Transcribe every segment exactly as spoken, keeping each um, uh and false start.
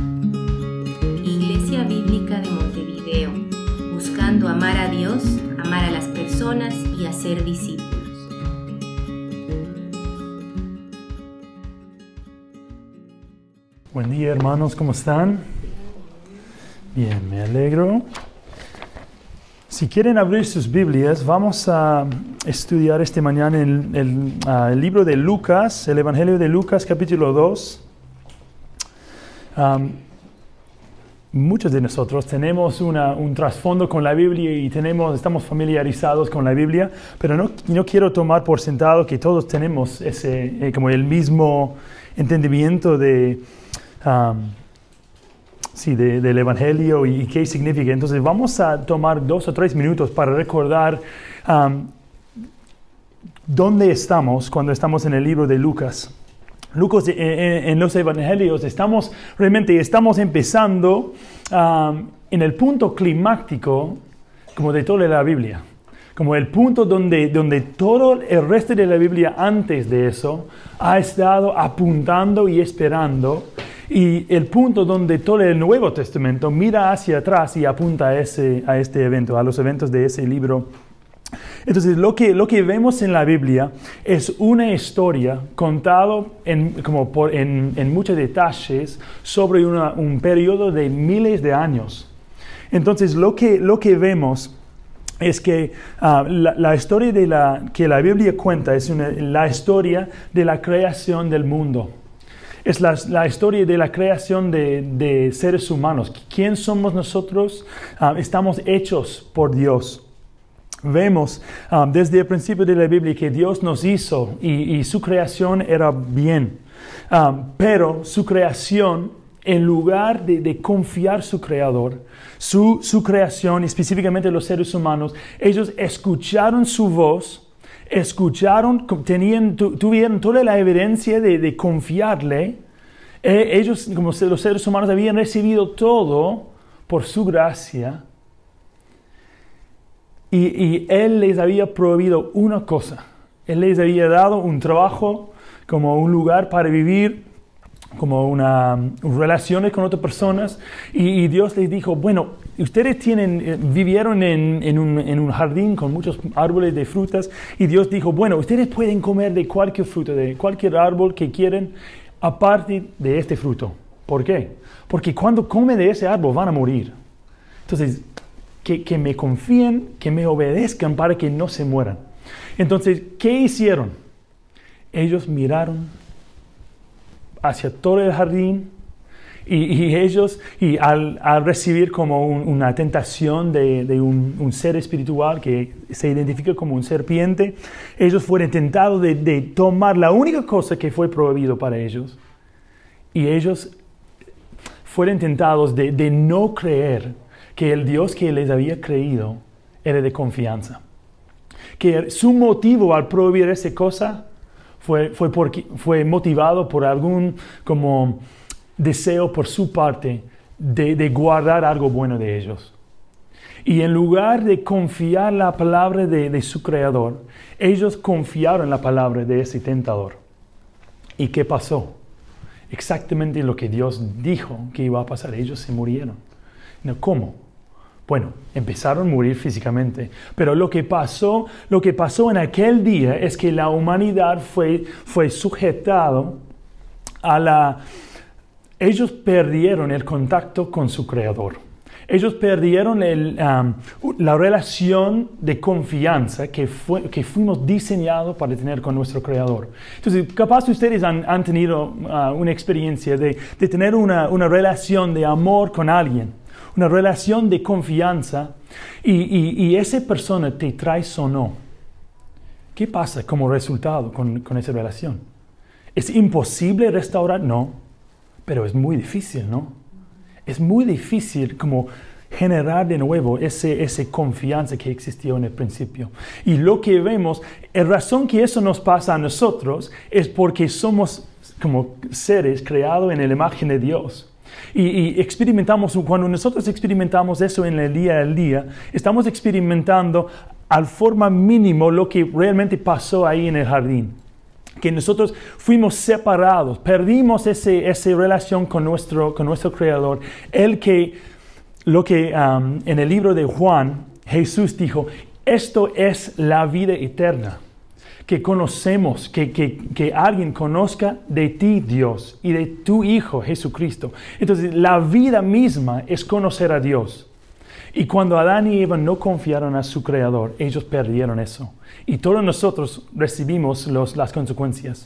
Iglesia Bíblica de Montevideo, buscando amar a Dios, amar a las personas y hacer discípulos. Buen día, hermanos, ¿cómo están? Bien, me alegro. Si quieren abrir sus Biblias, vamos a estudiar esta mañana el, el, uh, el libro de Lucas, el Evangelio de Lucas, capítulo dos. Um, muchos de nosotros tenemos una, un trasfondo con la Biblia y tenemos, estamos familiarizados con la Biblia, pero no, no quiero tomar por sentado que todos tenemos ese, eh, como el mismo entendimiento de... Um, Sí, de, del Evangelio y, y qué significa. Entonces vamos a tomar dos o tres minutos para recordar um, dónde estamos cuando estamos en el libro de Lucas. Lucas, en, en los Evangelios, estamos realmente estamos empezando um, en el punto climático como de toda la Biblia. Como el punto donde, donde todo el resto de la Biblia antes de eso ha estado apuntando y esperando. Y el punto donde todo el Nuevo Testamento mira hacia atrás y apunta a, ese, a este evento, a los eventos de ese libro. Entonces, lo que, lo que vemos en la Biblia es una historia contada en, como por, en, en muchos detalles sobre una, un periodo de miles de años. Entonces, lo que, lo que vemos es que uh, la, la historia de la, que la Biblia cuenta es una, la historia de la creación del mundo. Es la, la historia de la creación de, de seres humanos. ¿Quién somos nosotros? Uh, estamos hechos por Dios. Vemos um, desde el principio de la Biblia que Dios nos hizo y, y su creación era bien. Um, pero su creación, en lugar de, de confiar en su creador, su, su creación, específicamente los seres humanos, ellos escucharon su voz, escucharon, tenían, tu, tuvieron toda la evidencia de, de confiarle. Eh, ellos, como los seres humanos, habían recibido todo por su gracia. Y, y Él les había prohibido una cosa. Él les había dado un trabajo, como un lugar para vivir, como una, una relaciones con otras personas. Y, y Dios les dijo, bueno, ustedes tienen, vivieron en, en, un, en un jardín con muchos árboles de frutas, y Dios dijo, bueno, ustedes pueden comer de cualquier fruta, de cualquier árbol que quieran, aparte de este fruto. ¿Por qué? Porque cuando comen de ese árbol van a morir. Entonces, que, que me confíen, que me obedezcan para que no se mueran. Entonces, ¿qué hicieron? Ellos miraron hacia todo el jardín, Y, y ellos, y al, al recibir como un, una tentación de, de un, un ser espiritual que se identifica como un serpiente, ellos fueron tentados de, de tomar la única cosa que fue prohibido para ellos. Y ellos fueron tentados de, de no creer que el Dios que les había creído era de confianza. Que su motivo al prohibir esa cosa fue, fue, porque, fue motivado por algún como... deseo por su parte de, de guardar algo bueno de ellos. Y en lugar de confiar en la palabra de, de su creador, ellos confiaron en la palabra de ese tentador. ¿Y qué pasó? Exactamente lo que Dios dijo que iba a pasar. Ellos se murieron. No, ¿cómo? Bueno, empezaron a morir físicamente. Pero lo que pasó, lo que pasó en aquel día es que la humanidad fue, fue sujetado a la... Ellos perdieron el contacto con su Creador. Ellos perdieron el, um, la relación de confianza que, fue, que fuimos diseñados para tener con nuestro Creador. Entonces, capaz ustedes han, han tenido uh, una experiencia de, de tener una, una relación de amor con alguien, una relación de confianza, y, y, y esa persona te traicionó. ¿Qué pasa como resultado con, con esa relación? ¿Es imposible restaurar? No. Pero es muy difícil, ¿no? Es muy difícil como generar de nuevo ese, esa confianza que existió en el principio. Y lo que vemos, la razón que eso nos pasa a nosotros es porque somos como seres creados en la imagen de Dios. Y, y experimentamos, cuando nosotros experimentamos eso en el día a día, estamos experimentando al forma mínimo lo que realmente pasó ahí en el jardín. que nosotros fuimos separados, perdimos ese, esa relación con nuestro, con nuestro Creador. El que, lo que um, en el libro de Juan, Jesús dijo, esto es la vida eterna, que conocemos, que, que, que alguien conozca de ti, Dios, y de tu Hijo, Jesucristo. Entonces, la vida misma es conocer a Dios. Y cuando Adán y Eva no confiaron a su Creador, ellos perdieron eso. Y todos nosotros recibimos los, las consecuencias.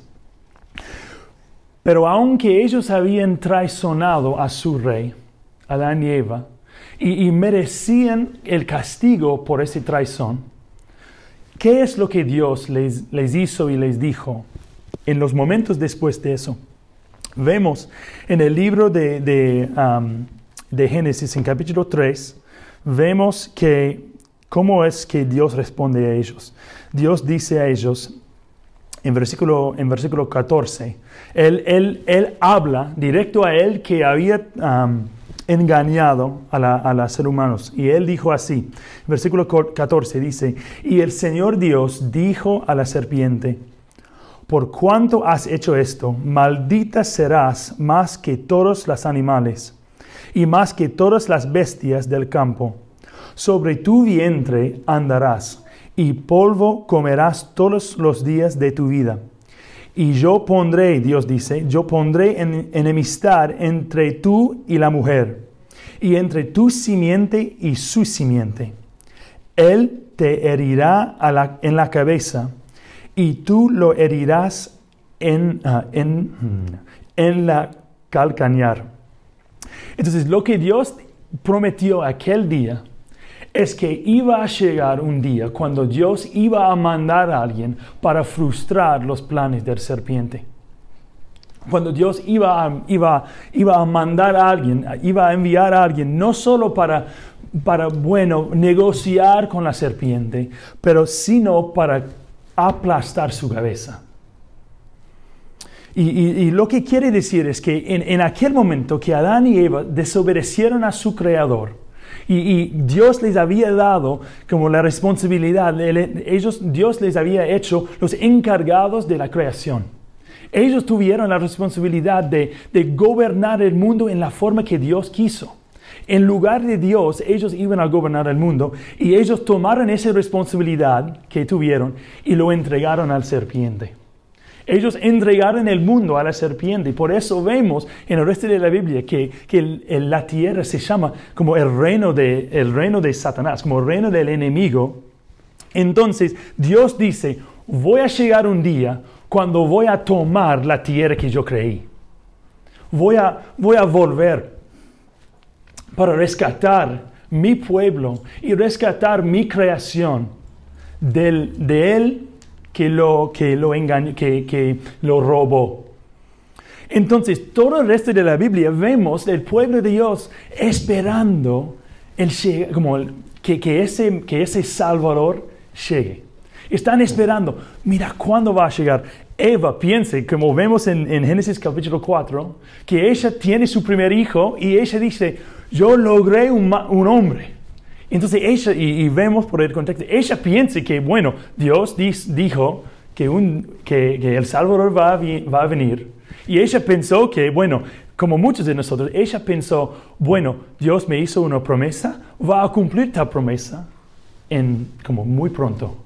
Pero aunque ellos habían traicionado a su rey, Adán y Eva, y, y merecían el castigo por esa traición, ¿qué es lo que Dios les, les hizo y les dijo en los momentos después de eso? Vemos en el libro de, de, um, de Génesis, en capítulo tres, vemos que cómo es que Dios responde a ellos. Dios dice a ellos, en versículo, en versículo catorce, él, él, él habla directo a él que había um, engañado a, la, a los seres humanos. Y él dijo así, versículo catorce dice, y el Señor Dios dijo a la serpiente, por cuanto has hecho esto, maldita serás más que todos los animales y más que todas las bestias del campo. Sobre tu vientre andarás, y polvo comerás todos los días de tu vida. Y yo pondré, Dios dice, yo pondré en, enemistad entre tú y la mujer, y entre tu simiente y su simiente. Él te herirá a la, en la cabeza, y tú lo herirás en, uh, en, en la calcañar. Entonces, lo que Dios prometió aquel día es que iba a llegar un día cuando Dios iba a mandar a alguien para frustrar los planes del serpiente. Cuando Dios iba a, iba, iba a mandar a alguien, iba a enviar a alguien, no solo para, para, bueno, negociar con la serpiente, pero sino para aplastar su cabeza. Y, y, y lo que quiere decir es que en, en aquel momento que Adán y Eva desobedecieron a su Creador, y, y Dios les había dado como la responsabilidad, ellos, Dios les había hecho los encargados de la creación. Ellos tuvieron la responsabilidad de, de gobernar el mundo en la forma que Dios quiso. En lugar de Dios, ellos iban a gobernar el mundo y ellos tomaron esa responsabilidad que tuvieron y lo entregaron al serpiente. Ellos entregaron el mundo a la serpiente. Por eso vemos en el resto de la Biblia que, que el, el, la tierra se llama como el reino, de, el reino de Satanás, como el reino del enemigo. Entonces Dios dice, voy a llegar un día cuando voy a tomar la tierra que yo creí. Voy a, voy a volver para rescatar mi pueblo y rescatar mi creación del, de él que lo, que lo engañó, que, que lo robó. Entonces, todo el resto de la Biblia vemos el pueblo de Dios esperando el, como el, que, que, ese, que ese Salvador llegue. Están esperando, mira, ¿cuándo va a llegar? Eva piensa, como vemos en, en Génesis capítulo cuatro, que ella tiene su primer hijo y ella dice, yo logré un, un hombre. Entonces ella, y, y vemos por el contexto, ella piensa que, bueno, Dios dis, dijo que, un, que, que el Salvador va a, va a venir. Y ella pensó que, bueno, como muchos de nosotros, ella pensó, bueno, Dios me hizo una promesa, va a cumplir esta promesa en, como muy pronto.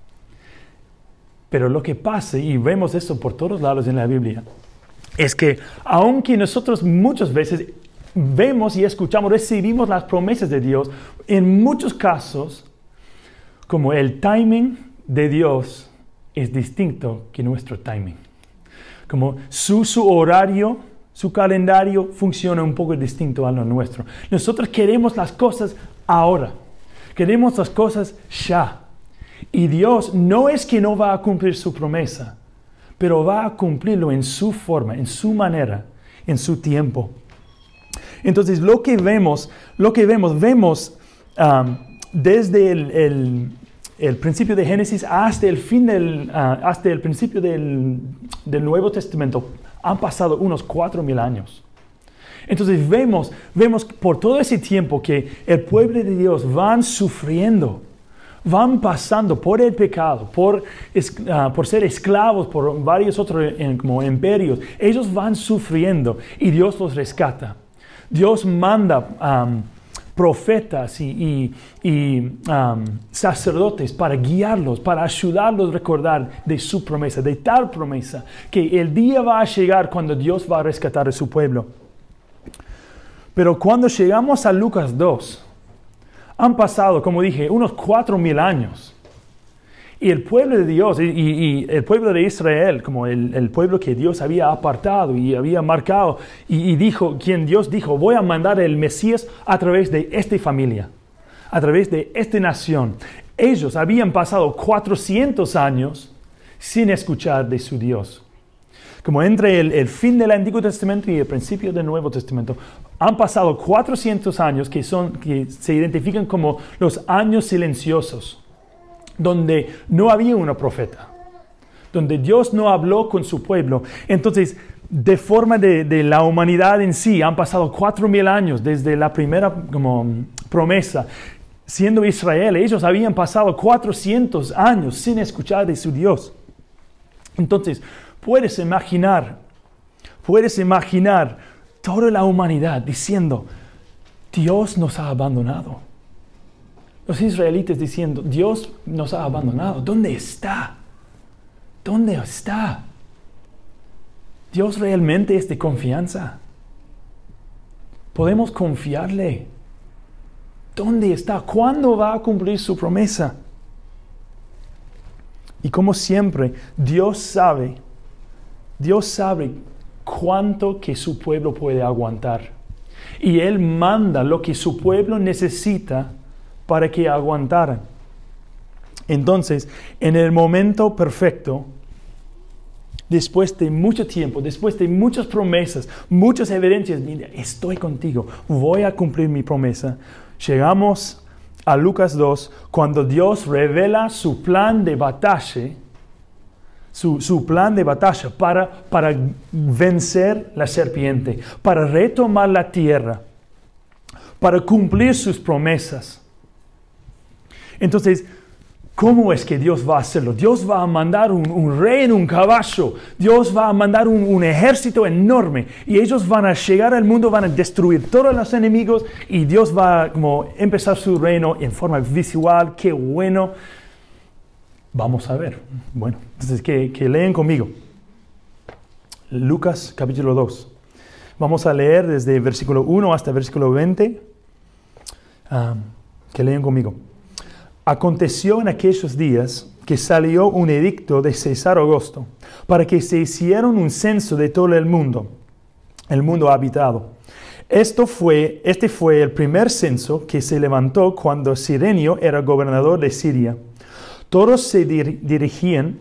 Pero lo que pasa, y vemos esto por todos lados en la Biblia, es que aunque nosotros muchas veces vemos y escuchamos, recibimos las promesas de Dios, en muchos casos, como el timing de Dios es distinto que nuestro timing. Como su, su horario, su calendario funciona un poco distinto a lo nuestro. Nosotros queremos las cosas ahora. Queremos las cosas ya. Y Dios no es que no va a cumplir su promesa, pero va a cumplirlo en su forma, en su manera, en su tiempo. Entonces, lo que vemos, lo que vemos, vemos um, desde el, el, el principio de Génesis hasta el fin del, uh, hasta el principio del, del Nuevo Testamento, han pasado unos cuatro mil años. Entonces, vemos, vemos por todo ese tiempo que el pueblo de Dios van sufriendo, van pasando por el pecado, por, uh, por ser esclavos por varios otros en, como imperios. Ellos van sufriendo y Dios los rescata. Dios manda um, profetas y, y, y um, sacerdotes para guiarlos, para ayudarlos a recordar de su promesa, de tal promesa, que el día va a llegar cuando Dios va a rescatar a su pueblo. Pero cuando llegamos a Lucas dos, han pasado, como dije, unos cuatro mil años. Y el pueblo de Dios, y, y, y el pueblo de Israel, como el, el pueblo que Dios había apartado y había marcado, y, y dijo, quien Dios dijo, voy a mandar el Mesías a través de esta familia, a través de esta nación. Ellos habían pasado cuatrocientos años sin escuchar de su Dios. Como entre el, el fin del Antiguo Testamento y el principio del Nuevo Testamento, han pasado cuatrocientos años que, son, que se identifican como los años silenciosos, donde no había una profeta, donde Dios no habló con su pueblo. Entonces, de forma de, de la humanidad en sí, han pasado cuatro mil años desde la primera como, promesa. Siendo Israel, ellos habían pasado cuatrocientos años sin escuchar de su Dios. Entonces, puedes imaginar, puedes imaginar toda la humanidad diciendo, Dios nos ha abandonado. Los israelitas diciendo, Dios nos ha abandonado. ¿Dónde está? ¿Dónde está? ¿Dios realmente es de confianza? ¿Podemos confiarle? ¿Dónde está? ¿Cuándo va a cumplir su promesa? Y como siempre, Dios sabe, Dios sabe cuánto que su pueblo puede aguantar. Y Él manda lo que su pueblo necesita para que aguantaran. Entonces, en el momento perfecto, después de mucho tiempo, después de muchas promesas, muchas evidencias, mira, estoy contigo, voy a cumplir mi promesa. Llegamos a Lucas dos, cuando Dios revela su plan de batalla, su, su plan de batalla para, para vencer la serpiente, para retomar la tierra, para cumplir sus promesas. Entonces, ¿cómo es que Dios va a hacerlo? Dios va a mandar un, un rey en un caballo. Dios va a mandar un, un ejército enorme. Y ellos van a llegar al mundo, van a destruir todos los enemigos. Y Dios va a como, empezar su reino en forma visual. ¡Qué bueno! Vamos a ver. Bueno, entonces que, que leen conmigo. Lucas capítulo dos. Vamos a leer desde versículo uno hasta versículo veinte. Um, que leen conmigo. Aconteció en aquellos días que salió un edicto de César Augusto para que se hiciera un censo de todo el mundo, el mundo habitado. Esto fue, este fue el primer censo que se levantó cuando Cirenio era gobernador de Siria. Todos se dir- dirigían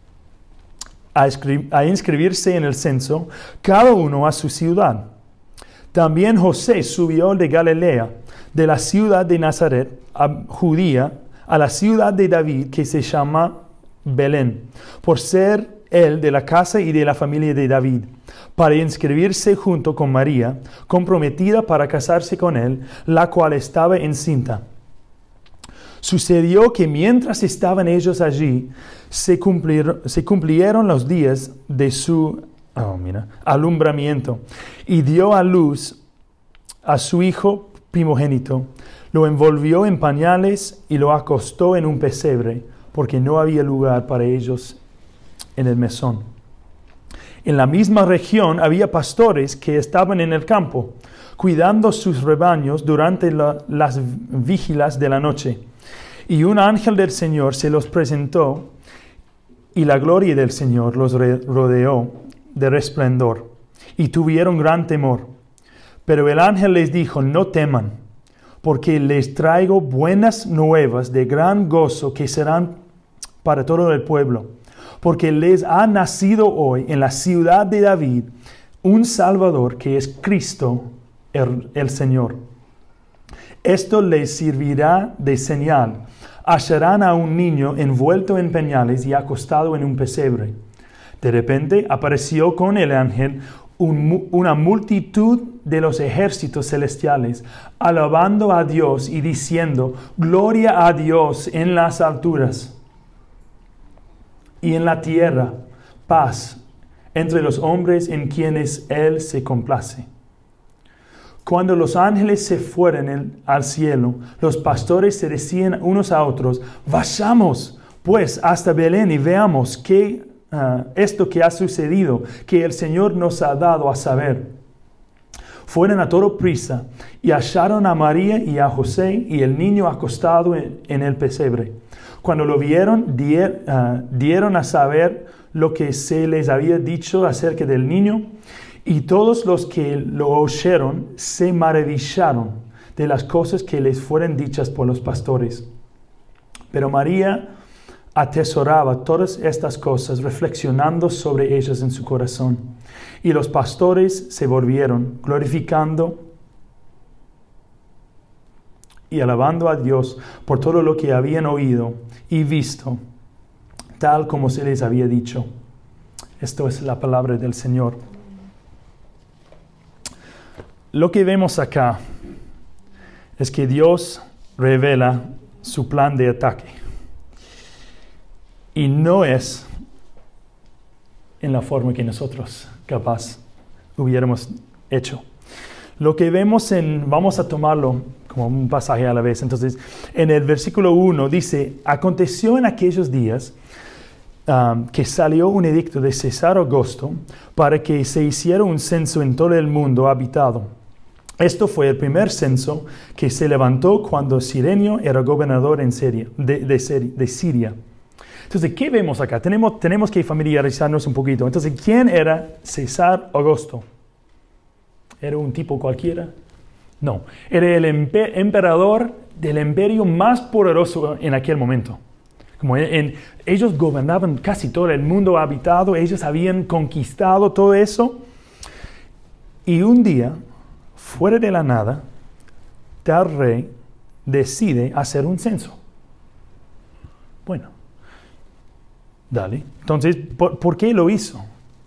a, escri- a inscribirse en el censo, cada uno a su ciudad. También José subió de Galilea, de la ciudad de Nazaret, a Judía, a la ciudad de David, que se llama Belén, por ser él de la casa y de la familia de David, para inscribirse junto con María, comprometida para casarse con él, la cual estaba encinta. Sucedió que mientras estaban ellos allí, se cumplieron, se cumplieron los días de su oh, mira, alumbramiento, y dio a luz a su hijo primogénito. Lo envolvió en pañales y lo acostó en un pesebre, porque no había lugar para ellos en el mesón. En la misma región había pastores que estaban en el campo, cuidando sus rebaños durante la, las vigilas de la noche. Y un ángel del Señor se los presentó, y la gloria del Señor los rodeó de resplandor, y tuvieron gran temor. Pero el ángel les dijo, no teman, porque les traigo buenas nuevas de gran gozo que serán para todo el pueblo. Porque les ha nacido hoy en la ciudad de David un Salvador que es Cristo el, el Señor. Esto les servirá de señal. Hallarán a un niño envuelto en pañales y acostado en un pesebre. De repente apareció con el ángel un, una multitud de los ejércitos celestiales, alabando a Dios y diciendo, gloria a Dios en las alturas y en la tierra, paz entre los hombres en quienes Él se complace. Cuando los ángeles se fueron en, al cielo, los pastores se decían unos a otros, vayamos pues hasta Belén y veamos qué, uh, esto que ha sucedido, que el Señor nos ha dado a saber. Fueron a toda prisa y hallaron a María y a José y el niño acostado en, en el pesebre. Cuando lo vieron, dier, uh, dieron a saber lo que se les había dicho acerca del niño, y todos los que lo oyeron se maravillaron de las cosas que les fueron dichas por los pastores. Pero María atesoraba todas estas cosas, reflexionando sobre ellas en su corazón. Y los pastores se volvieron, glorificando y alabando a Dios por todo lo que habían oído y visto, tal como se les había dicho. Esto es la palabra del Señor. Lo que vemos acá es que Dios revela su plan de ataque. Y no es en la forma que nosotros capaz hubiéramos hecho. Lo que vemos en, vamos a tomarlo como un pasaje a la vez. Entonces, en el versículo uno dice, aconteció en aquellos días um, que salió un edicto de César Augusto para que se hiciera un censo en todo el mundo habitado. Esto fue el primer censo que se levantó cuando Cirenio era gobernador en Siria, de, de, de Siria. Entonces, ¿qué vemos acá? Tenemos, tenemos que familiarizarnos un poquito. Entonces, ¿quién era César Augusto? ¿Era un tipo cualquiera? No, era el empe- emperador del imperio más poderoso en aquel momento. Como en, en, ellos gobernaban casi todo el mundo habitado, ellos habían conquistado todo eso. Y un día, fuera de la nada, tal rey decide hacer un censo. Bueno, dale. Entonces, ¿por, ¿por qué lo hizo?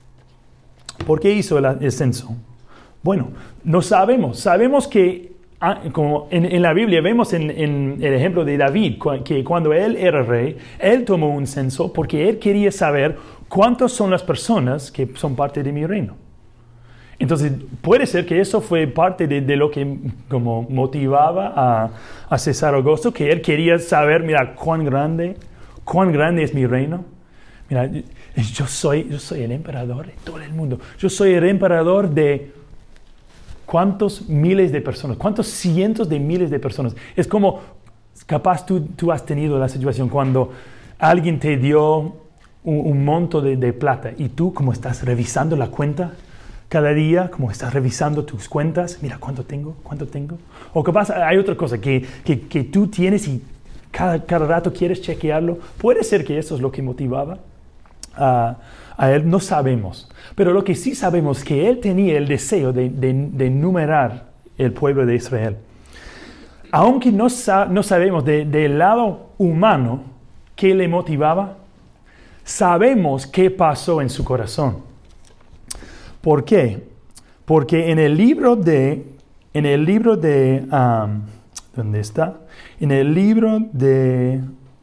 ¿Por qué hizo el, el censo? Bueno, no sabemos. Sabemos que, como en, en la Biblia vemos en, en el ejemplo de David, que cuando él era rey, él tomó un censo porque él quería saber cuántas son las personas que son parte de mi reino. Entonces, puede ser que eso fue parte de, de lo que como motivaba a, a César Augusto, que él quería saber, mira, cuán grande, cuán grande es mi reino. Mira, yo soy, yo soy el emperador de todo el mundo. Yo soy el emperador de cuántos miles de personas, cuántos cientos de miles de personas. Es como, capaz tú, tú has tenido la situación cuando alguien te dio un, un monto de, de plata y tú como estás revisando la cuenta cada día, como estás revisando tus cuentas, mira cuánto tengo, cuánto tengo. O capaz hay otra cosa que, que, que tú tienes y cada, cada rato quieres chequearlo. Puede ser que eso es lo que motivaba a, a él, no sabemos. Pero lo que sí sabemos es que él tenía el deseo de, de, de numerar el pueblo de Israel. Aunque no, sa- no sabemos de, del lado humano qué le motivaba, sabemos qué pasó en su corazón. ¿Por qué? Porque en el libro de, en el libro de, um, ¿dónde está? En el libro de,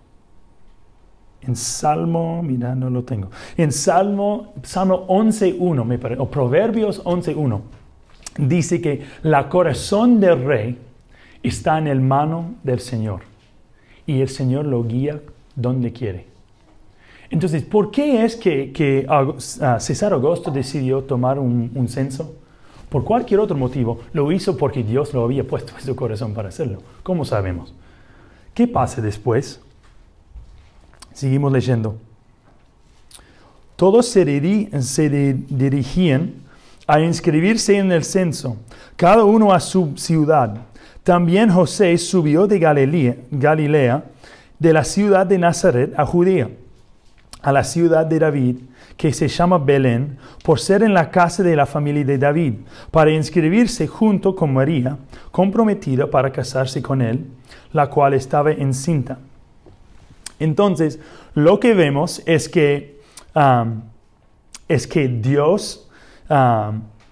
en Salmo, mira, no lo tengo. En Salmo, Salmo once uno, me parece, o Proverbios once uno, dice que el corazón del rey está en el mano del Señor y el Señor lo guía donde quiere. Entonces, ¿por qué es que, que uh, César Augusto decidió tomar un, un censo? Por cualquier otro motivo, lo hizo porque Dios lo había puesto en su corazón para hacerlo. ¿Cómo sabemos? ¿Qué pasa después? Seguimos leyendo. Todos se, diri- se de- dirigían a inscribirse en el censo, cada uno a su ciudad. También José subió de Galilea, Galilea, de la ciudad de Nazaret a Judea, a la ciudad de David, que se llama Belén, por ser en la casa de la familia de David, para inscribirse junto con María, comprometida para casarse con él, la cual estaba encinta. Entonces, lo que vemos es que, um, es que Dios um,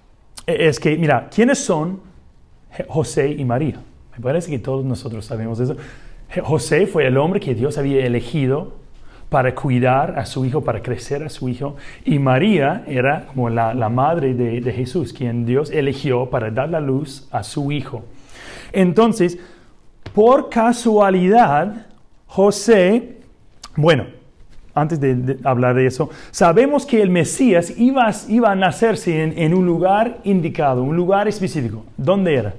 es que, mira, ¿quiénes son José y María? Me parece que todos nosotros sabemos eso. José fue el hombre que Dios había elegido para cuidar a su hijo, para crecer a su hijo. Y María era como la, la madre de, de Jesús, quien Dios eligió para dar la luz a su hijo. Entonces, por casualidad, José, bueno, antes de, de hablar de eso, sabemos que el Mesías iba, iba a nacerse en, en un lugar indicado, un lugar específico. ¿Dónde era?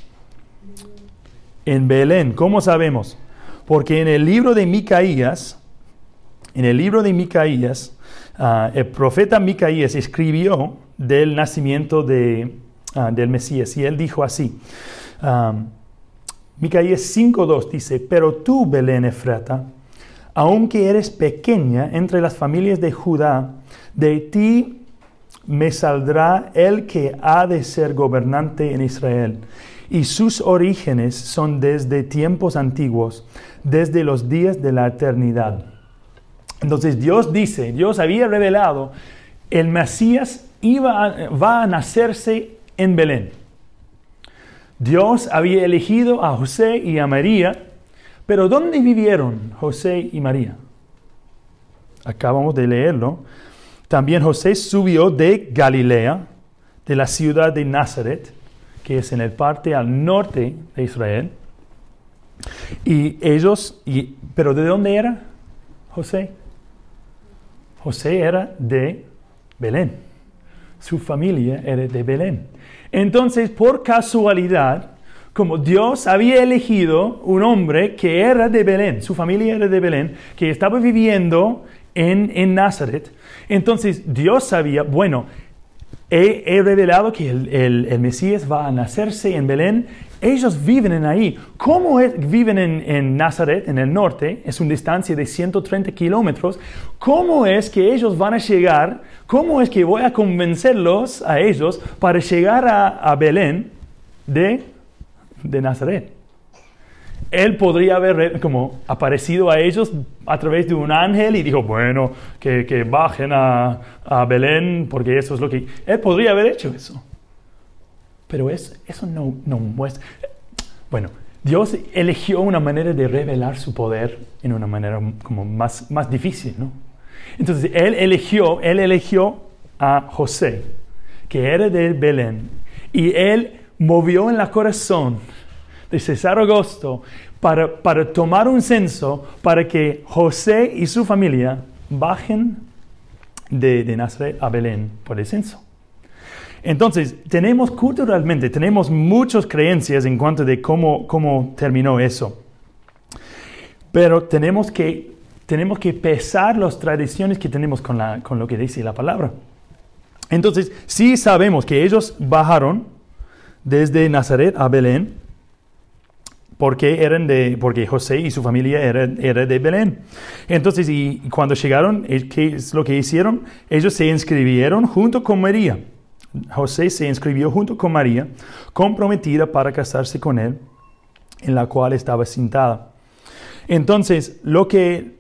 En Belén. ¿Cómo sabemos? Porque en el libro de Micaías, en el libro de Micaías, uh, el profeta Micaías escribió del nacimiento de, uh, del Mesías, y él dijo así, um, Micaías cinco dos dice, pero tú, Belén Efrata, aunque eres pequeña entre las familias de Judá, de ti me saldrá el que ha de ser gobernante en Israel. Y sus orígenes son desde tiempos antiguos, desde los días de la eternidad. Entonces Dios dice, Dios había revelado, el Mesías iba a, va a nacerse en Belén. Dios había elegido a José y a María, pero ¿dónde vivieron José y María? Acabamos de leerlo. También José subió de Galilea, de la ciudad de Nazaret, que es en el parte al norte de Israel. Y ellos, y, ¿pero de dónde era José? José era de Belén. Su familia era de Belén. Entonces, por casualidad, como Dios había elegido un hombre que era de Belén, su familia era de Belén, que estaba viviendo en, en Nazaret, entonces Dios sabía, bueno, he, he revelado que el, el, el Mesías va a nacerse en Belén. Ellos viven en ahí. ¿Cómo es, viven en, en Nazaret, en el norte? Es una distancia de ciento treinta kilómetros. ¿Cómo es que ellos van a llegar? ¿Cómo es que voy a convencerlos a ellos para llegar a, a Belén de, de Nazaret? Él podría haber como aparecido a ellos a través de un ángel y dijo, bueno, que, que bajen a, a Belén porque eso es lo que... Él podría haber hecho eso. Pero eso, eso no, no muestra... Bueno, Dios eligió una manera de revelar su poder en una manera como más, más difícil, ¿no? Entonces, Él eligió, Él eligió a José, que era de Belén, y Él movió en el corazón de César Augusto para, para tomar un censo para que José y su familia bajen de, de Nazaret a Belén por el censo. Entonces, tenemos culturalmente, tenemos muchas creencias en cuanto de cómo, cómo terminó eso. Pero tenemos que, tenemos que pesar las tradiciones que tenemos con, la, con lo que dice la palabra. Entonces, sí sabemos que ellos bajaron desde Nazaret a Belén, porque, eran de, porque José y su familia eran era de Belén. Entonces, y cuando llegaron, ¿qué es lo que hicieron? Ellos se inscribieron junto con María. José se inscribió junto con María, comprometida para casarse con él, en la cual estaba sentada. Entonces, lo que,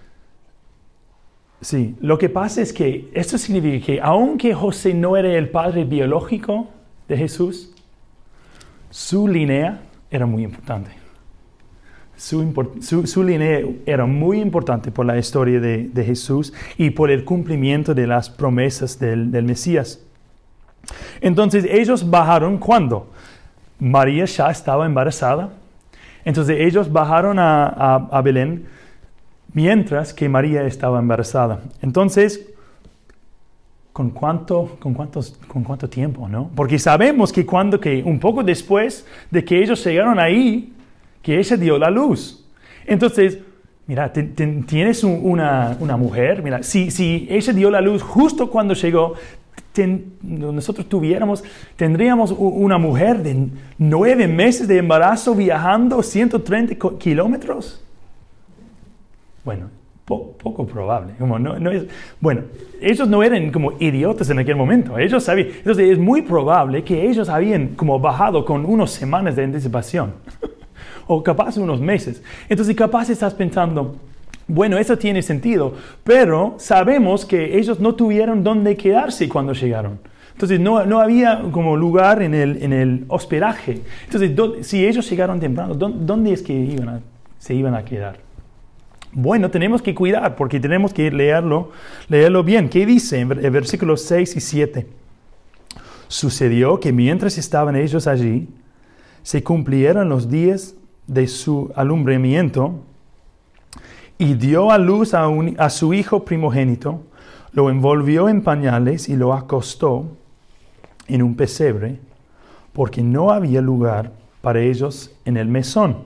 sí, lo que pasa es que esto significa que aunque José no era el padre biológico de Jesús, su línea era muy importante. Su, su, su línea era muy importante por la historia de, de Jesús y por el cumplimiento de las promesas del, del Mesías. Entonces ellos bajaron cuando María ya estaba embarazada. Entonces ellos bajaron a, a, a Belén mientras que María estaba embarazada. Entonces, ¿con cuánto, con cuántos, con cuánto tiempo, no? Porque sabemos que cuando que un poco después de que ellos llegaron ahí, que ella dio la luz. Entonces, mira, te, te, tienes un, una, una mujer, mira, si, si ella dio la luz justo cuando llegó, ten, nosotros tuviéramos, tendríamos una mujer de nueve meses de embarazo viajando ciento treinta kilómetros. Bueno, po, poco probable. Como no, no es, bueno, ellos no eran como idiotas en aquel momento. Ellos sabían. Entonces es muy probable que ellos habían como bajado con unas semanas de anticipación. O capaz unos meses. Entonces capaz estás pensando, bueno, eso tiene sentido, pero sabemos que ellos no tuvieron dónde quedarse cuando llegaron. Entonces no, no había como lugar en el, en el hospedaje. Entonces do, si ellos llegaron temprano, ¿dónde es que iban a, se iban a quedar? Bueno, tenemos que cuidar porque tenemos que leerlo, leerlo bien. ¿Qué dice en versículos seis y siete? Sucedió que mientras estaban ellos allí, se cumplieron los días de su alumbramiento y dio a luz a, un, a su hijo primogénito, lo envolvió en pañales y lo acostó en un pesebre, porque no había lugar para ellos en el mesón.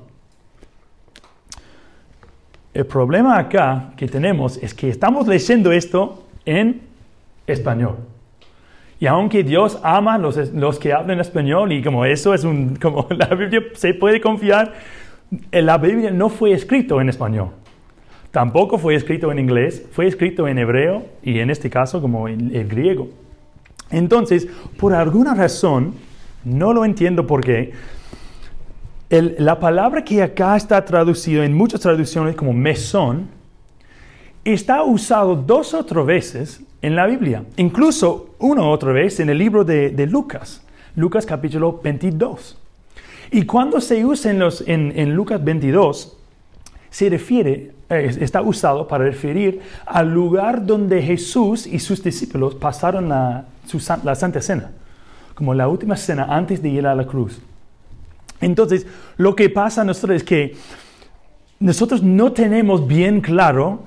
El problema acá que tenemos es que estamos leyendo esto en español. Y aunque Dios ama a los, los que hablan español, y como eso es un, como la Biblia se puede confiar, la Biblia no fue escrito en español. Tampoco fue escrito en inglés, fue escrito en hebreo y en este caso como en el griego. Entonces, por alguna razón, no lo entiendo por qué, el, la palabra que acá está traducida en muchas traducciones como mesón, está usado dos o tres veces en la Biblia. Incluso una otra vez en el libro de, de Lucas, Lucas capítulo veintidós. Y cuando se usa en, los, en, en Lucas veintidós, se refiere, eh, está usado para referir al lugar donde Jesús y sus discípulos pasaron la, su, la Santa Cena, como la última cena antes de ir a la cruz. Entonces, lo que pasa a nosotros es que nosotros no tenemos bien claro,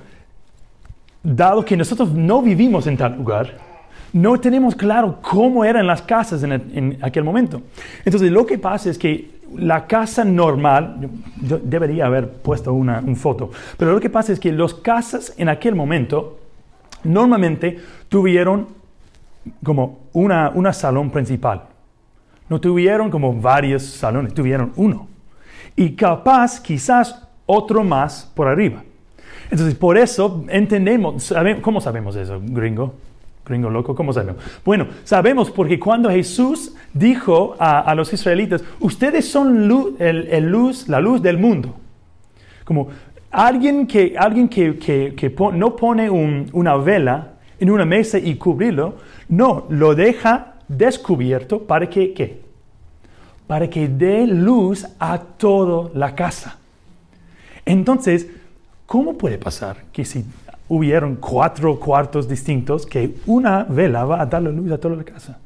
dado que nosotros no vivimos en tal lugar, no tenemos claro cómo eran las casas en, el, en aquel momento. Entonces, lo que pasa es que la casa normal, yo, yo debería haber puesto una, una foto, pero lo que pasa es que las casas en aquel momento normalmente tuvieron como una, una salón principal. No tuvieron como varios salones, tuvieron uno. Y capaz, quizás, otro más por arriba. Entonces, por eso entendemos, sabe, ¿cómo sabemos eso, gringo? Gringo loco, ¿cómo sabemos? Bueno, sabemos porque cuando Jesús dijo a, a los israelitas, ustedes son luz, el, el luz, la luz del mundo. Como alguien que, alguien que, que, que pon, no pone un, una vela en una mesa y cubrirlo, no, lo deja descubierto para que, ¿qué? Para que dé luz a toda la casa. Entonces, ¿cómo puede pasar que si hubieron cuatro cuartos distintos, que una vela va a darle luz a toda la casa?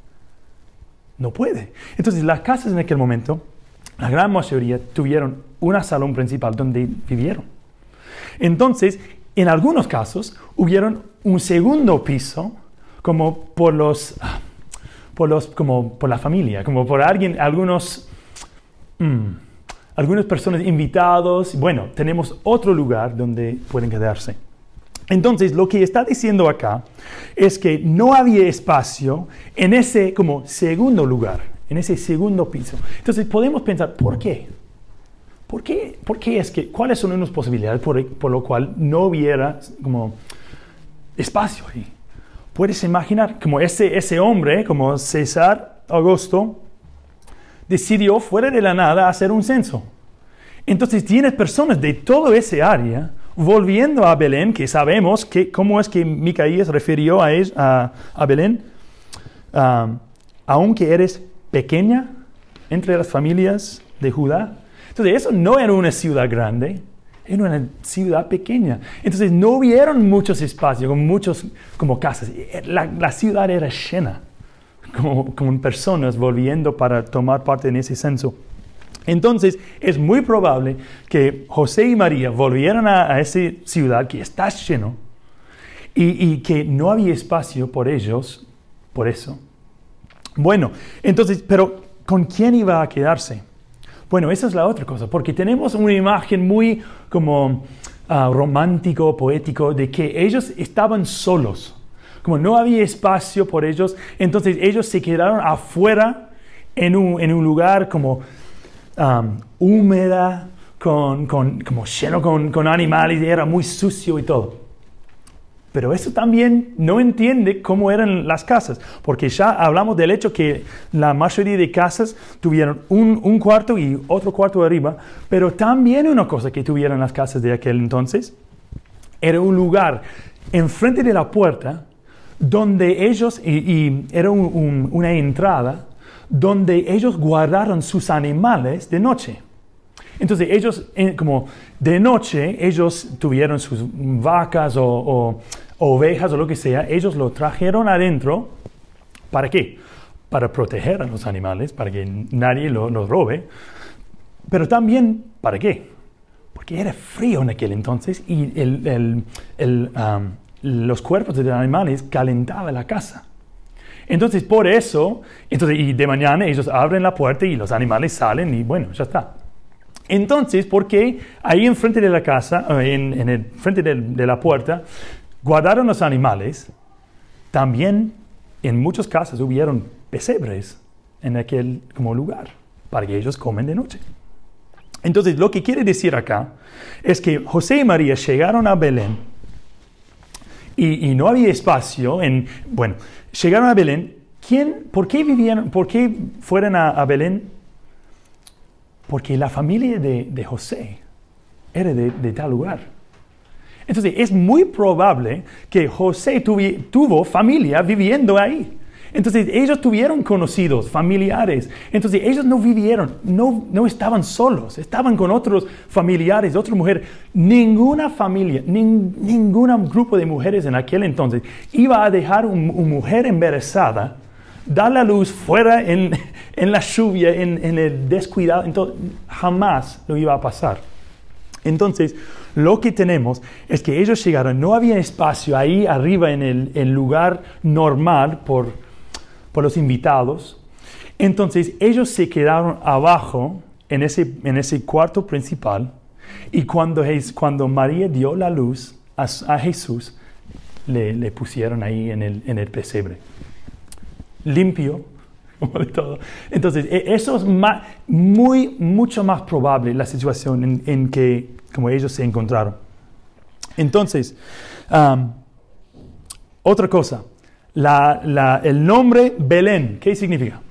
No puede. Entonces, las casas en aquel momento, la gran mayoría tuvieron un salón principal donde vivieron. Entonces, en algunos casos, hubieron un segundo piso, como por los, por los, como por la familia, como por alguien, algunos, mmm, algunas personas invitados. Bueno, tenemos otro lugar donde pueden quedarse. Entonces, lo que está diciendo acá es que no había espacio en ese como segundo lugar, en ese segundo piso. Entonces, podemos pensar, ¿por qué? ¿Por qué? ¿Por qué es que, cuáles son unas posibilidades por, por lo cual no hubiera como espacio ahí? Puedes imaginar, como ese, ese hombre, como César Augusto, decidió fuera de la nada hacer un censo. Entonces, tienes personas de toda esa área volviendo a Belén, que sabemos que, cómo es que Micaías refirió a, él, a, a Belén. Um, aunque eres pequeña entre las familias de Judá. Entonces, eso no era una ciudad grande, era una ciudad pequeña. Entonces, no hubieron muchos espacios, con muchos como casas. La, la ciudad era llena, como, con personas volviendo para tomar parte en ese censo. Entonces, es muy probable que José y María volvieran a, a esa ciudad que está lleno y, y que no había espacio por ellos, por eso. Bueno, entonces, pero ¿con quién iba a quedarse? Bueno, esa es la otra cosa, porque tenemos una imagen muy como uh, romántico, poético, de que ellos estaban solos, como no había espacio por ellos, entonces ellos se quedaron afuera en un, en un lugar como Um, húmeda, con, con, como lleno con, con animales, y era muy sucio y todo. Pero eso también no entiende cómo eran las casas, porque ya hablamos del hecho que la mayoría de casas tuvieron un, un cuarto y otro cuarto arriba, pero también una cosa que tuvieron las casas de aquel entonces, era un lugar enfrente de la puerta donde ellos, y, y era un, un, una entrada, donde ellos guardaron sus animales de noche. Entonces ellos, como de noche, ellos tuvieron sus vacas o, o ovejas o lo que sea, ellos lo trajeron adentro. ¿Para qué? Para proteger a los animales, para que nadie los lo robe. Pero también, ¿para qué? Porque era frío en aquel entonces y el, el, el, um, los cuerpos de los animales calentaban la casa. Entonces, por eso, entonces, y de mañana ellos abren la puerta y los animales salen y bueno, ya está. Entonces, porque ahí enfrente de la casa, en, en el frente de, de la puerta, guardaron los animales, también en muchas casas hubieron pesebres en aquel como lugar para que ellos comen de noche. Entonces, lo que quiere decir acá es que José y María llegaron a Belén y, y no había espacio en, bueno, llegaron a Belén. ¿Quién, por qué vivían, por qué fueron a, a Belén? Porque la familia de, de José era de, de tal lugar. Entonces, es muy probable que José tuvi, tuvo familia viviendo ahí. Entonces, ellos tuvieron conocidos, familiares. Entonces, ellos no vivieron, no, no estaban solos, estaban con otros familiares, otras mujeres. Ninguna familia, nin, ningún grupo de mujeres en aquel entonces iba a dejar una un mujer embarazada dar la luz fuera en, en la lluvia, en, en el descuidado. Entonces, jamás lo iba a pasar. Entonces, lo que tenemos es que ellos llegaron, no había espacio ahí arriba en el, el lugar normal por, por los invitados. Entonces, ellos se quedaron abajo en ese, en ese cuarto principal y cuando, cuando María dio la luz a, a Jesús, le, le pusieron ahí en el, en el pesebre. Limpio, como de todo. Entonces, eso es más, muy, mucho más probable la situación en, en que como ellos se encontraron. Entonces, um, otra cosa, la, la, el nombre Belén, ¿qué significa?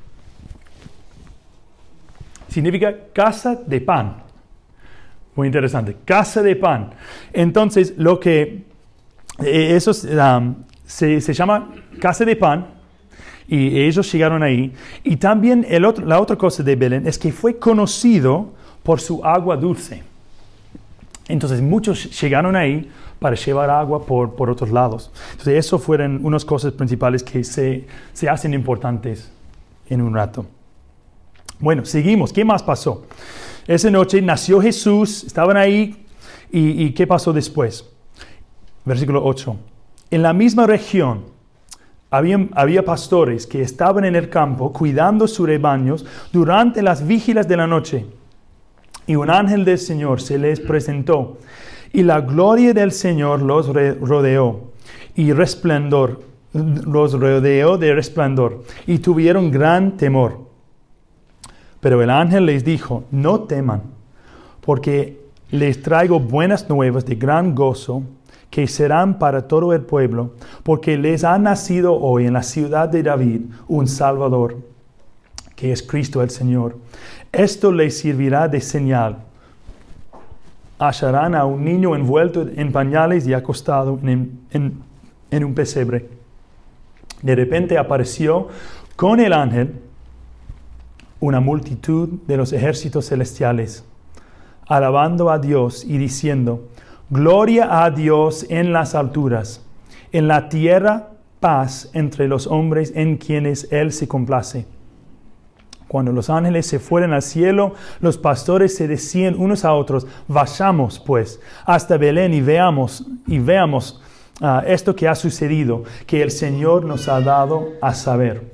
Significa casa de pan. Muy interesante, casa de pan. Entonces, lo que eso um, se, se llama casa de pan. Y ellos llegaron ahí. Y también el otro, la otra cosa de Belén es que fue conocido por su agua dulce. Entonces muchos llegaron ahí para llevar agua por, por otros lados. Entonces eso fueron unas cosas principales que se, se hacen importantes en un rato. Bueno, seguimos. ¿Qué más pasó? Esa noche nació Jesús, estaban ahí. ¿Y, y qué pasó después? Versículo ocho. En la misma región Había, había pastores que estaban en el campo cuidando sus rebaños durante las vigilias de la noche. Y un ángel del Señor se les presentó, y la gloria del Señor los rodeó, y resplandor, los rodeó de resplandor, y tuvieron gran temor. Pero el ángel les dijo, no teman, porque les traigo buenas nuevas de gran gozo, que serán para todo el pueblo, porque les ha nacido hoy en la ciudad de David un Salvador, que es Cristo el Señor. Esto les servirá de señal. Hallarán a un niño envuelto en pañales y acostado en, en, en un pesebre. De repente apareció con el ángel una multitud de los ejércitos celestiales, alabando a Dios y diciendo, gloria a Dios en las alturas, en la tierra paz entre los hombres en quienes Él se complace. Cuando los ángeles se fueron al cielo, los pastores se decían unos a otros, vayamos pues hasta Belén y veamos, y veamos uh, esto que ha sucedido, que el Señor nos ha dado a saber.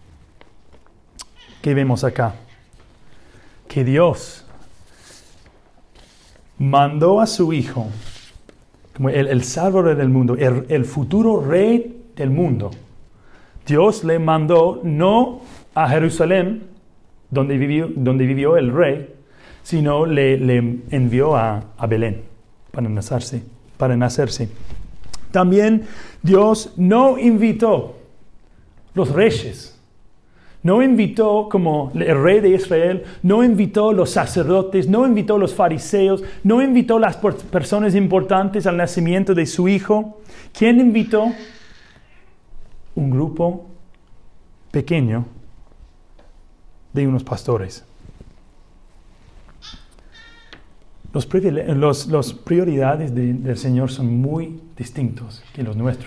¿Qué vemos acá? Que Dios mandó a su Hijo, como el, el Salvador del mundo, el, el futuro Rey del mundo. Dios le mandó no a Jerusalén, donde vivió, donde vivió el Rey, sino le, le envió a, a Belén para nacerse, para nacerse. También Dios no invitó los reyes. No invitó como el rey de Israel, no invitó los sacerdotes, no invitó los fariseos, no invitó las personas importantes al nacimiento de su hijo. ¿Quién invitó? un grupo pequeño de unos pastores. Los, los, los prioridades de, del Señor son muy distintos que los nuestros.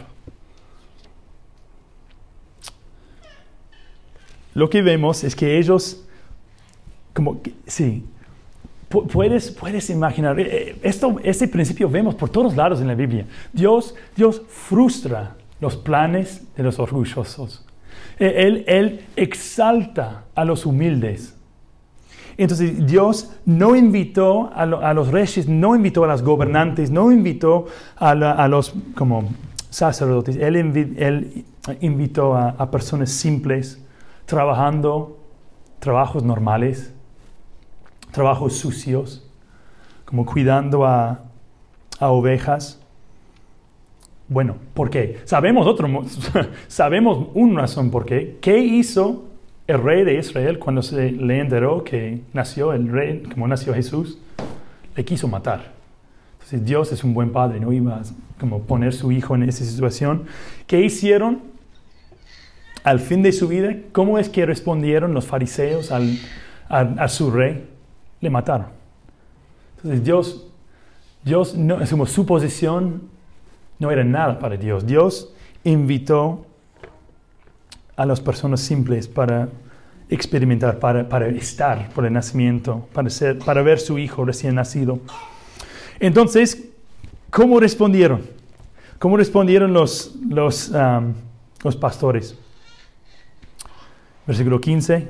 Lo que vemos es que ellos, como que, sí, puedes, puedes imaginar, esto, este principio vemos por todos lados en la Biblia. Dios, Dios frustra los planes de los orgullosos. Él, él exalta a los humildes. Entonces Dios no invitó a, lo, a los reyes, no invitó a los gobernantes, no invitó a, la, a los como sacerdotes. Él, invi, él invitó a, a personas simples, trabajando trabajos normales, trabajos sucios, como cuidando a, a ovejas. Bueno, ¿por qué? Sabemos otro, sabemos una razón por qué. ¿Qué hizo el rey de Israel cuando se le enteró que nació el rey, como nació Jesús? Le quiso matar. Entonces Dios es un buen padre, no iba a como poner su hijo en esa situación. ¿Qué hicieron al fin de su vida? ¿Cómo es que respondieron los fariseos al, a, a su rey? Le mataron. Entonces Dios, Dios no, es como su posición no era nada para Dios. Dios invitó a las personas simples para experimentar, para, para estar por el nacimiento, para, ser, para ver su hijo recién nacido. Entonces, ¿cómo respondieron? ¿Cómo respondieron los, los, um, los pastores? Versículo quince.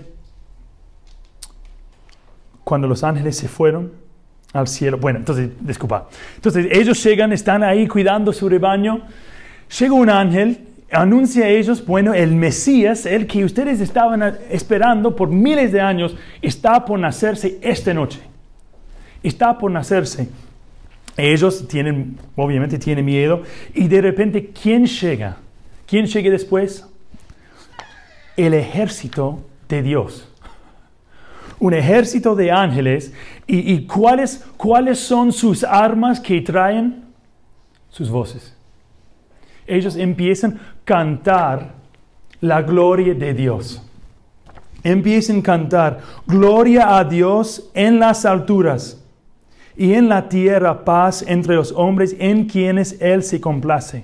Cuando los ángeles se fueron al cielo. Bueno, entonces, disculpa. Entonces, ellos llegan, están ahí cuidando su rebaño. Llega un ángel, anuncia a ellos, bueno, el Mesías, el que ustedes estaban esperando por miles de años, está por nacerse esta noche. Está por nacerse. Ellos tienen, obviamente tienen miedo. Y de repente, ¿quién llega? ¿Quién llega después? El ejército de Dios. Un ejército de ángeles. ¿Y, y cuáles, cuáles son sus armas que traen? Sus voces. Ellos empiezan a cantar la gloria de Dios. Empiezan a cantar gloria a Dios en las alturas y en la tierra paz entre los hombres en quienes Él se complace.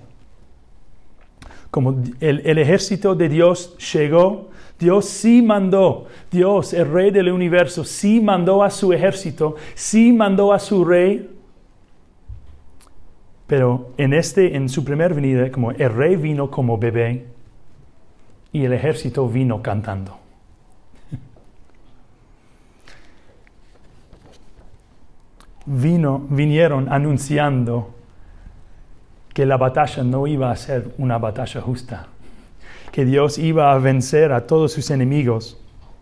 Como el, el ejército de Dios llegó, Dios sí mandó, Dios, el Rey del universo, sí mandó a su ejército, sí mandó a su Rey. Pero en, este, en su primera venida, como el Rey vino como bebé y el ejército vino cantando. Vino, vinieron anunciando que la batalla no iba a ser una batalla justa, que Dios iba a vencer a todos sus enemigos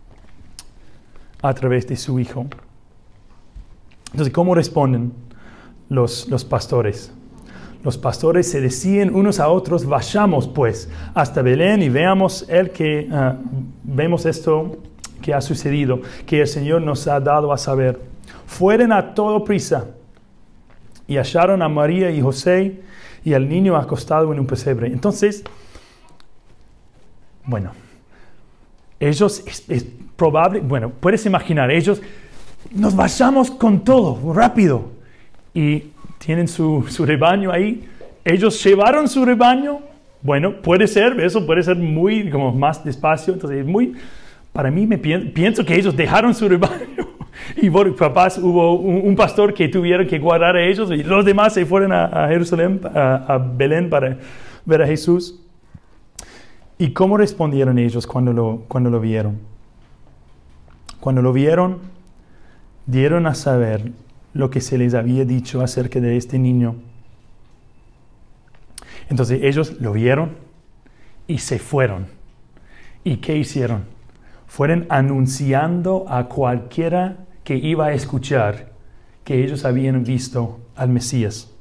a través de su Hijo. Entonces, ¿cómo responden los, los pastores? Los pastores se decían unos a otros, vayamos pues hasta Belén y veamos, el que, uh, vemos esto que ha sucedido, que el Señor nos ha dado a saber. Fueron a toda prisa y hallaron a María y José y al niño acostado en un pesebre. Entonces, bueno, ellos, es, es probable, bueno, puedes imaginar, ellos, nos vayamos con todo, rápido. Y tienen su, su rebaño ahí. Ellos llevaron su rebaño. Bueno, puede ser, eso puede ser muy, como más despacio. Entonces, muy, para mí me pienso, pienso que ellos dejaron su rebaño. Y por papás hubo un, un pastor que tuvieron que guardar a ellos. Y los demás se fueron a, a Jerusalén, a, a Belén para ver a Jesús. ¿Y cómo respondieron ellos cuando lo, cuando lo vieron? Cuando lo vieron, dieron a saber lo que se les había dicho acerca de este niño. Entonces ellos lo vieron y se fueron. ¿Y qué hicieron? Fueron anunciando a cualquiera que iba a escuchar que ellos habían visto al Mesías.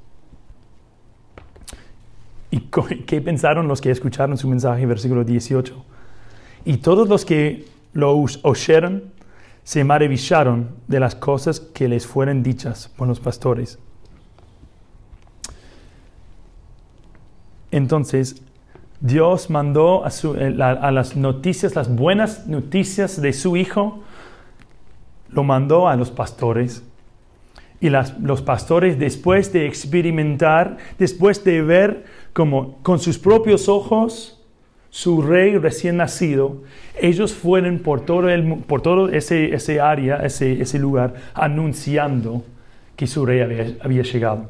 ¿Y qué pensaron los que escucharon su mensaje? Versículo dieciocho. Y todos los que lo oyeron se maravillaron de las cosas que les fueron dichas por los pastores. Entonces, Dios mandó a, su, a, a las noticias, las buenas noticias de su Hijo, lo mandó a los pastores. Y las, los pastores, después de experimentar, después de ver como con sus propios ojos su rey recién nacido, ellos fueron por todo, el, por todo ese, ese área, ese, ese lugar, anunciando que su rey había, había llegado.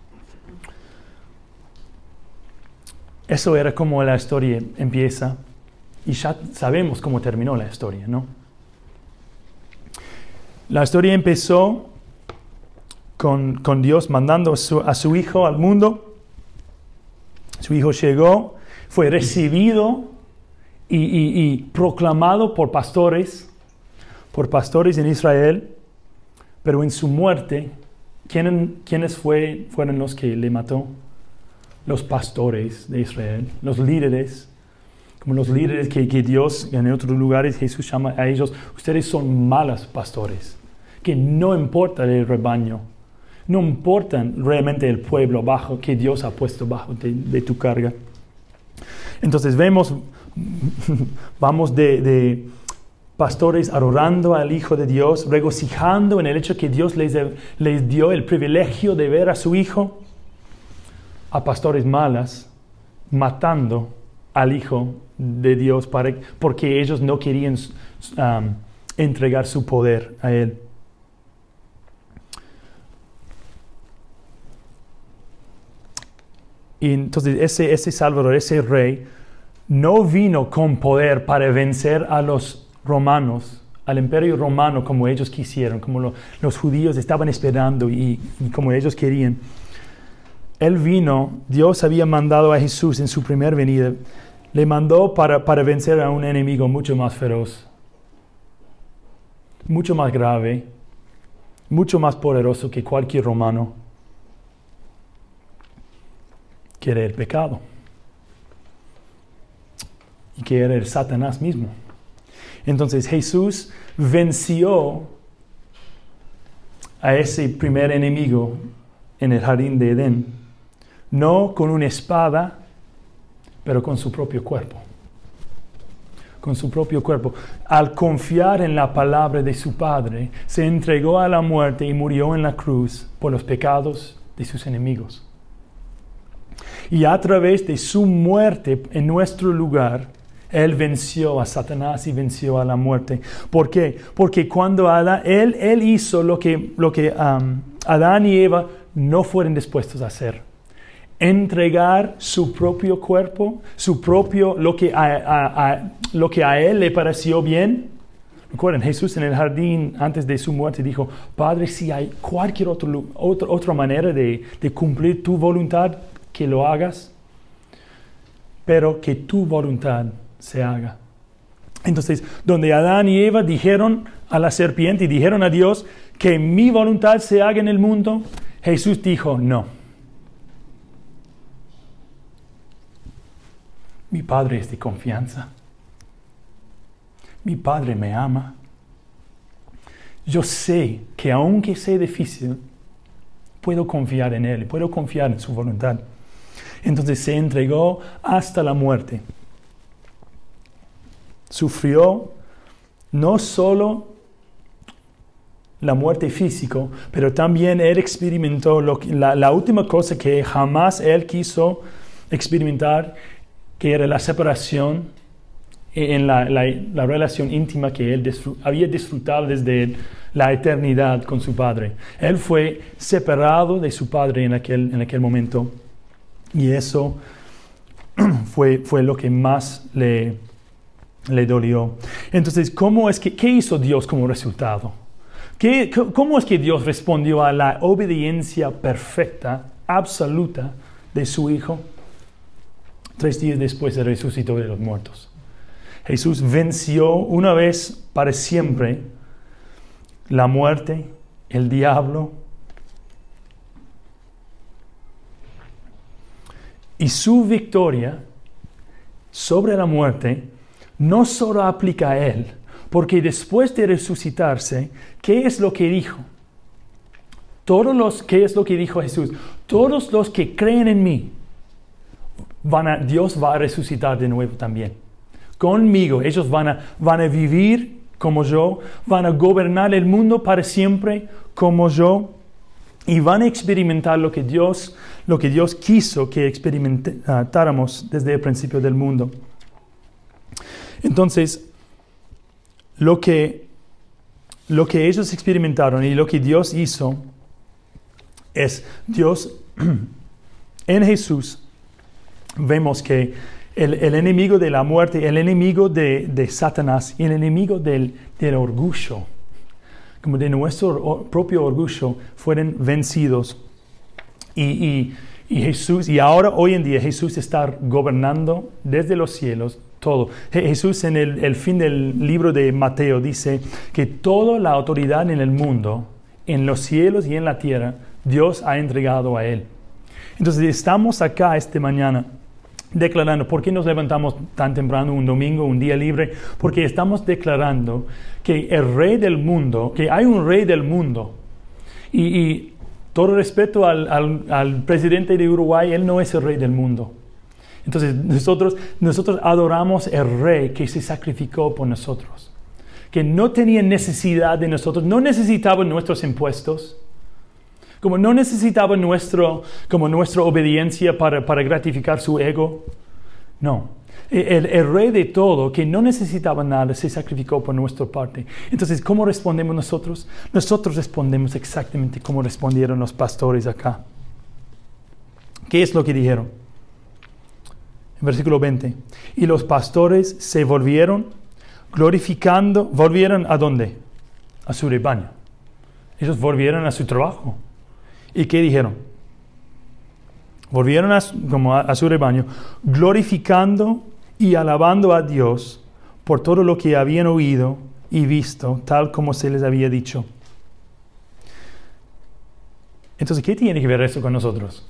Eso era como la historia empieza, y ya sabemos cómo terminó la historia, ¿no? La historia empezó con, con Dios mandando a su, a su Hijo al mundo. Su Hijo llegó, fue recibido y, y, y proclamado por pastores, por pastores en Israel, pero en su muerte, ¿quién, ¿quiénes fue, fueron los que le mató? Los pastores de Israel, los líderes, como los líderes que, que Dios en otros lugares Jesús llama a ellos, ustedes son malos pastores, que no importa el rebaño, no importa realmente el pueblo bajo que Dios ha puesto bajo de, de tu carga. Entonces vemos, vamos de, de pastores adorando al Hijo de Dios, regocijando en el hecho que Dios les, les dio el privilegio de ver a su Hijo, a pastores malas, matando al Hijo de Dios para, porque ellos no querían um, entregar su poder a Él. Y entonces ese, ese Salvador, ese Rey, no vino con poder para vencer a los romanos, al imperio romano como ellos quisieron, como lo, los judíos estaban esperando y, y como ellos querían. Él vino, Dios había mandado a Jesús en su primera venida, le mandó para, para vencer a un enemigo mucho más feroz, mucho más grave, mucho más poderoso que cualquier romano, que era el pecado y que era el Satanás mismo. Entonces Jesús venció a ese primer enemigo en el jardín de Edén, no con una espada, pero con su propio cuerpo. Con su propio cuerpo. Al confiar en la palabra de su Padre, se entregó a la muerte y murió en la cruz por los pecados de sus enemigos. Y a través de su muerte en nuestro lugar, Él venció a Satanás y venció a la muerte. ¿Por qué? Porque cuando Adán, Él, él hizo lo que, lo que um, Adán y Eva no fueron dispuestos a hacer. Entregar su propio cuerpo, su propio, lo que a, a, a, lo que a Él le pareció bien. Recuerden, Jesús en el jardín antes de su muerte dijo, Padre, si hay cualquier otro, otro, otra manera de, de cumplir tu voluntad, que lo hagas, pero que tu voluntad se haga. Entonces, donde Adán y Eva dijeron a la serpiente y dijeron a Dios que mi voluntad se haga en el mundo, Jesús dijo, no. Mi Padre es de confianza. Mi Padre me ama. Yo sé que aunque sea difícil, puedo confiar en Él, puedo confiar en su voluntad. Entonces se entregó hasta la muerte. Sufrió no solo la muerte física, pero también Él experimentó lo que, la, la última cosa que jamás Él quiso experimentar, que era la separación en la, la, la relación íntima que Él disfrut, había disfrutado desde la eternidad con su Padre. Él fue separado de su Padre en aquel, en aquel momento. Y eso fue, fue lo que más le, le dolió. Entonces, ¿cómo es que, ¿qué hizo Dios como resultado? ¿Qué, ¿Cómo es que Dios respondió a la obediencia perfecta, absoluta de su Hijo? Tres días después de resucitó de los muertos. Jesús venció una vez para siempre la muerte, el diablo. Y su victoria sobre la muerte no solo aplica a Él, porque después de resucitarse, ¿qué es lo que dijo? Todos los, ¿qué es lo que dijo Jesús? Todos los que creen en mí van a, Dios va a resucitar de nuevo también. Conmigo, ellos van a, van a vivir como yo, van a gobernar el mundo para siempre como yo, y van a experimentar lo que Dios, lo que Dios quiso que experimentáramos desde el principio del mundo. Entonces, lo que, lo que ellos experimentaron y lo que Dios hizo es, Dios, en Jesús, vemos que el, el enemigo de la muerte, el enemigo de, de Satanás y el enemigo del, del orgullo, como de nuestro propio orgullo, fueron vencidos. Y, y, y Jesús, y ahora hoy en día Jesús está gobernando desde los cielos todo. Jesús en el, el fin del libro de Mateo dice que toda la autoridad en el mundo, en los cielos y en la tierra, Dios ha entregado a Él. Entonces estamos acá esta mañana declarando, ¿por qué nos levantamos tan temprano un domingo, un día libre? Porque estamos declarando que el rey del mundo, que hay un rey del mundo, y, y todo respeto al, al, al presidente de Uruguay, él no es el rey del mundo. Entonces nosotros, nosotros adoramos el rey que se sacrificó por nosotros, que no tenía necesidad de nosotros, no necesitaba nuestros impuestos, como no necesitaba nuestro, como nuestra obediencia para, para gratificar su ego. No, el, el rey de todo, que no necesitaba nada, se sacrificó por nuestra parte. Entonces, ¿cómo respondemos nosotros? Nosotros respondemos exactamente como respondieron los pastores acá. ¿Qué es lo que dijeron? En versículo veinte. Y los pastores se volvieron glorificando. ¿Volvieron a dónde? A su rebaño. Ellos volvieron a su trabajo. ¿Y qué dijeron? Volvieron a, como a, a su rebaño, glorificando y alabando a Dios por todo lo que habían oído y visto, tal como se les había dicho. Entonces, ¿qué tiene que ver eso con nosotros?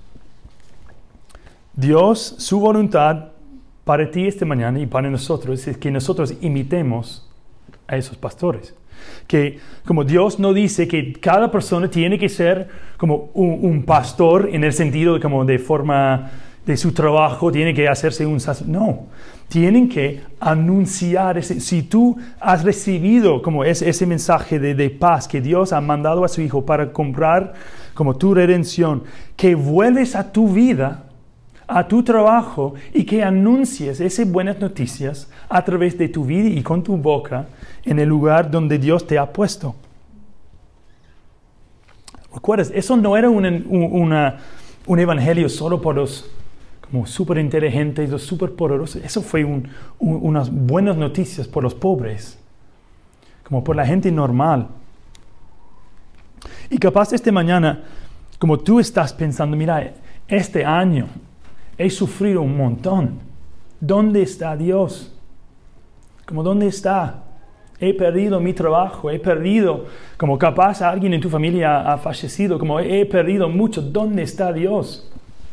Dios, su voluntad para ti esta mañana y para nosotros es que nosotros imitemos a esos pastores. Que como Dios no dice que cada persona tiene que ser como un, un pastor en el sentido de como de forma de su trabajo, tiene que hacerse un sacerdote. No, tienen que anunciar ese. Si tú has recibido como ese, ese mensaje de, de paz que Dios ha mandado a su Hijo para comprar como tu redención, que vuelves a tu vida, a tu trabajo y que anuncies esas buenas noticias a través de tu vida y con tu boca en el lugar donde Dios te ha puesto. ¿Recuerdas? Eso no era una, una, un evangelio solo por los como súper inteligentes, los súper poderosos. Eso fue un, un, unas buenas noticias por los pobres, como por la gente normal. Y capaz esta mañana, como tú estás pensando, mira, este año he sufrido un montón. ¿Dónde está Dios? Como, ¿dónde está? He perdido mi trabajo, he perdido, como capaz alguien en tu familia ha, ha fallecido, como he perdido mucho. ¿Dónde está Dios?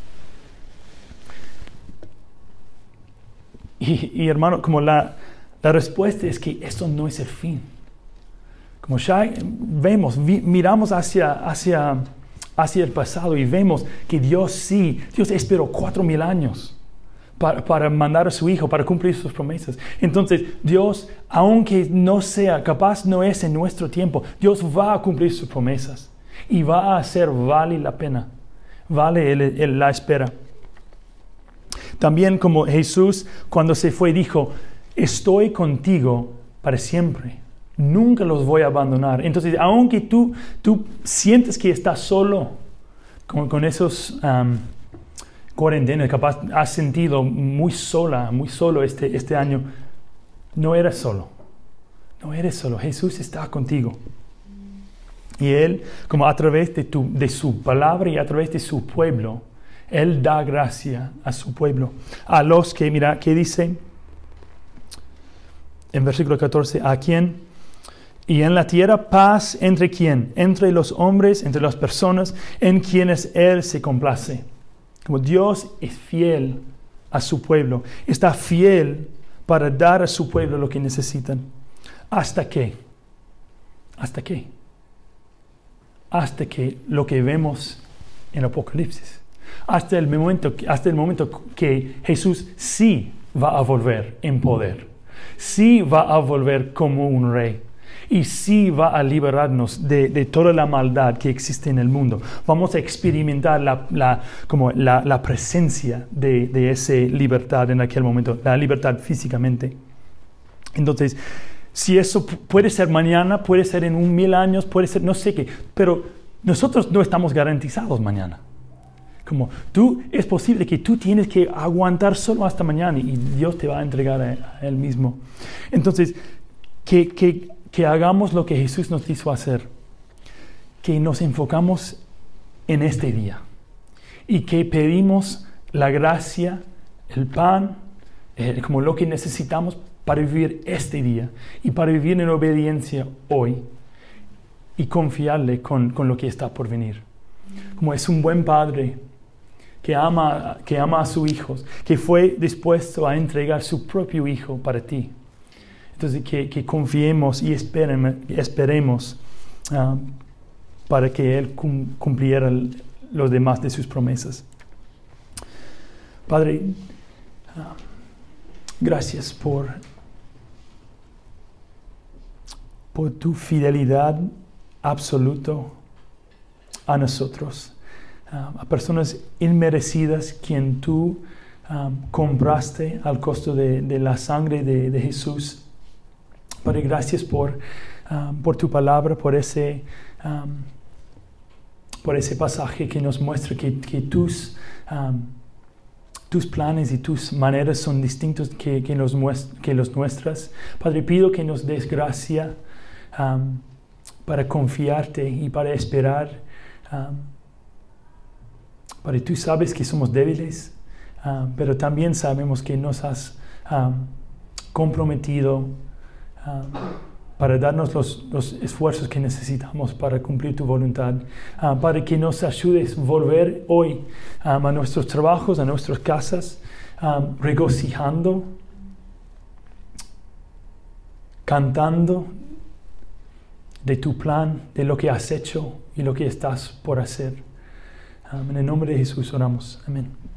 Y, y hermano, como la, la respuesta es que esto no es el fin. Como ya vemos, vi, miramos hacia, hacia, hacia el pasado y vemos que Dios sí, Dios esperó cuatro mil años para, para mandar a su Hijo, para cumplir sus promesas. Entonces, Dios, aunque no sea, capaz no es en nuestro tiempo, Dios va a cumplir sus promesas y va a hacer vale la pena, vale el, el, la espera. También como Jesús cuando se fue dijo, estoy contigo para siempre, nunca los voy a abandonar. Entonces, aunque tú, tú sientes que estás solo con, con esos um, cuarentenas, capaz has sentido muy sola, muy solo este, este año, no eres solo, no eres solo, Jesús está contigo. Y Él, como a través de, tu, de su palabra y a través de su pueblo, Él da gracia a su pueblo. A los que, mira, ¿qué dice? En versículo catorce, ¿a quién? Y en la tierra paz entre quién? Entre los hombres, entre las personas en quienes Él se complace. Como Dios es fiel a su pueblo, está fiel para dar a su pueblo lo que necesitan. ¿Hasta qué? ¿Hasta qué? Hasta que lo que vemos en Apocalipsis. hasta el momento, hasta el momento que Jesús sí va a volver en poder, sí va a volver como un rey y sí va a liberarnos de, de toda la maldad que existe en el mundo. Vamos a experimentar la, la, como la, la presencia de, de esa libertad en aquel momento, la libertad físicamente. Entonces, si eso puede ser mañana, puede ser en un mil años, puede ser no sé qué, pero nosotros no estamos garantizados mañana. Como tú, es posible que tú tienes que aguantar solo hasta mañana y Dios te va a entregar a, a Él mismo. Entonces, que, que, que hagamos lo que Jesús nos hizo hacer, que nos enfocamos en este día y que pedimos la gracia, el pan, eh, como lo que necesitamos para vivir este día y para vivir en obediencia hoy y confiarle con, con lo que está por venir. Como es un buen padre que ama, que ama a sus hijos, que fue dispuesto a entregar su propio hijo para ti. Entonces, que, que confiemos y esperemos, esperemos uh, para que Él cum, cumpliera el, los demás de sus promesas. Padre, uh, gracias por, por tu fidelidad absoluta a nosotros. Uh, a personas inmerecidas quien tú um, compraste al costo de, de la sangre de, de Jesús. Padre, gracias por, um, por tu palabra, por ese, um, por ese pasaje que nos muestra que, que tus, um, tus planes y tus maneras son distintos que, que, los, que los nuestras. Padre, pido que nos des gracia um, para confiarte y para esperar. Um, Padre, tú sabes que somos débiles, uh, pero también sabemos que nos has um, comprometido um, para darnos los, los esfuerzos que necesitamos para cumplir tu voluntad. Uh, Padre, que nos ayudes a volver hoy um, a nuestros trabajos, a nuestras casas, um, regocijando, cantando de tu plan, de lo que has hecho y lo que estás por hacer. En el nombre de Jesús oramos. Amén.